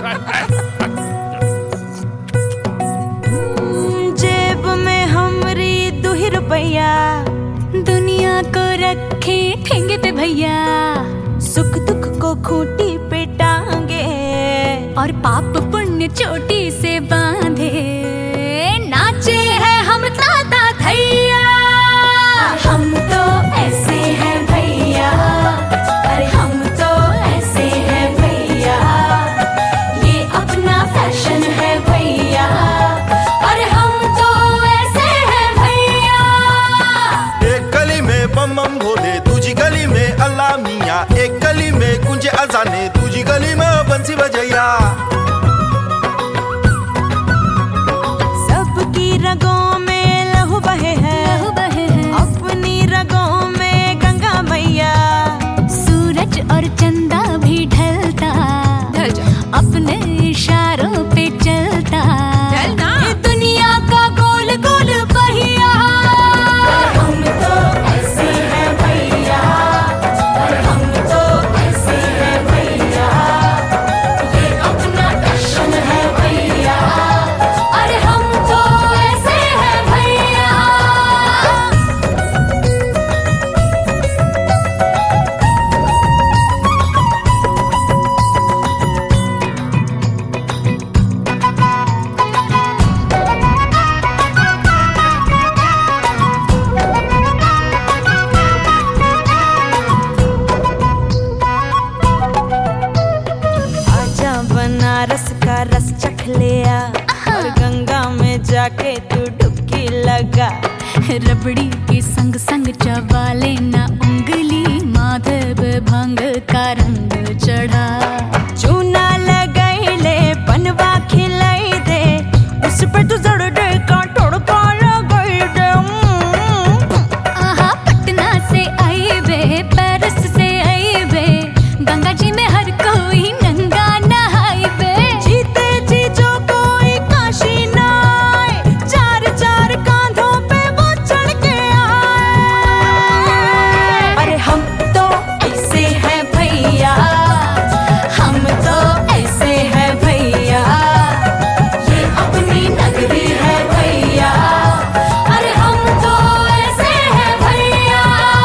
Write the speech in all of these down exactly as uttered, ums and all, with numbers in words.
जेब में हमरी दो ही रुपया, दुनिया को रखे ठेंगे पे भैया, सुख दुख को खूंटी पे टांगे और पाप पुण्य चोटी से बांधे। नाचे हैं हम ताता थैया, हम तो ऐसे हैं भैया, अरे हम तो ऐसे हैं भैया, ये अपना फैशन है भैया, अरे हम तो ऐसे हैं भैया। एक गली में बम बम भोले, दूजी गली में अल्लाह मियाँ, एक गली में कुंजे अजाने, दूजी गली में बंसी बजैया। सबकी रगों में लहू बहे है, लहू बहे है, अपनी रगों में गंगा मैया। सूरज और चंदा भी ढलता, ढल जा, अपने इशारों पे चलता, चलना ये दुनिया का गोल गोल पहिया। हम तो ऐसे हैं भैया, अरे हम तो ऐसे हैं भैया, ये अपना फैशन है भैया, अरे हम तो ऐसे हैं भैया। आजा बनारस का रस चख लिया, और गंगा में जाके तू डुबकी लगा। रबड़ी के संग संग चबा लेना उंगली, माधव भंग का रंग चढ़ा। चूना लगाई ले बनवा खिलाई दे, उस पर तू जड़ दे का तोड़का लगाई दे। आहा पटना से आई बे, पेरिस से आई बे, गंगा जी में हर कोई नंगा नहाई बे। जीते जी जो कोई काशी ना आए, चार चार कांधों पे वो चढ़ के आए। अरे हम तो ऐसे हैं भैया, हम तो ऐसे हैं भैया, ये अपनी नगरी है भैया, अरे हम तो ऐसे हैं भैया।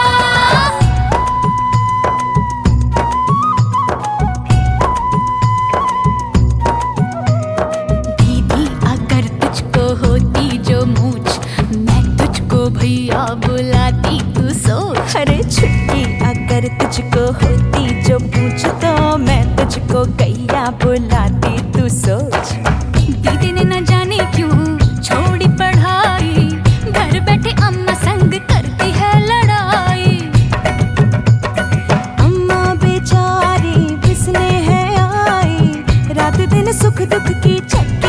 दीदी अगर तुझको होती जो मूछ, मैं तुझको भैया बुलाती, तू सोच। अरे छुट्टी अगर तुझको होती जो पूछ, तो मैं तुझको गैया बुलाती, तू सोच। दीदी ने न जाने क्यों छोड़ी पढ़ाई, घर बैठे अम्मा संग करती है लड़ाई। अम्मा बेचारी पिसने है आई, रात दिन सुख दुख की चक्की